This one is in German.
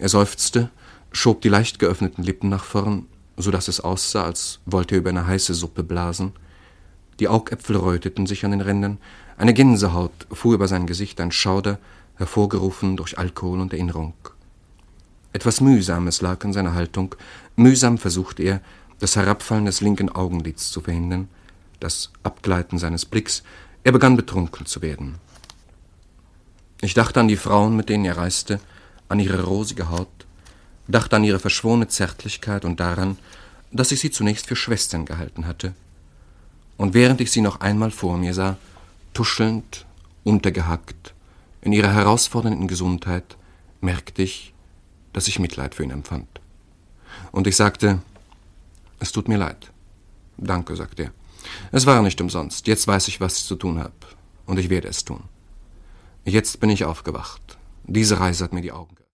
Er seufzte, schob die leicht geöffneten Lippen nach vorn, so dass es aussah, als wollte er über eine heiße Suppe blasen. Die Augäpfel röteten sich an den Rändern, eine Gänsehaut fuhr über sein Gesicht, ein Schauder, hervorgerufen durch Alkohol und Erinnerung. Etwas Mühsames lag in seiner Haltung, mühsam versuchte er, das Herabfallen des linken Augenlids zu verhindern, das Abgleiten seines Blicks. Er begann betrunken zu werden. Ich dachte an die Frauen, mit denen er reiste, an ihre rosige Haut, dachte an ihre verschworene Zärtlichkeit und daran, dass ich sie zunächst für Schwestern gehalten hatte. Und während ich sie noch einmal vor mir sah, tuschelnd, untergehackt, in ihrer herausfordernden Gesundheit, merkte ich, dass ich Mitleid für ihn empfand. Und ich sagte, »Es tut mir leid.« »Danke«, sagte er. »Es war nicht umsonst. Jetzt weiß ich, was ich zu tun habe. Und ich werde es tun. Jetzt bin ich aufgewacht. Diese Reise hat mir die Augen geöffnet.«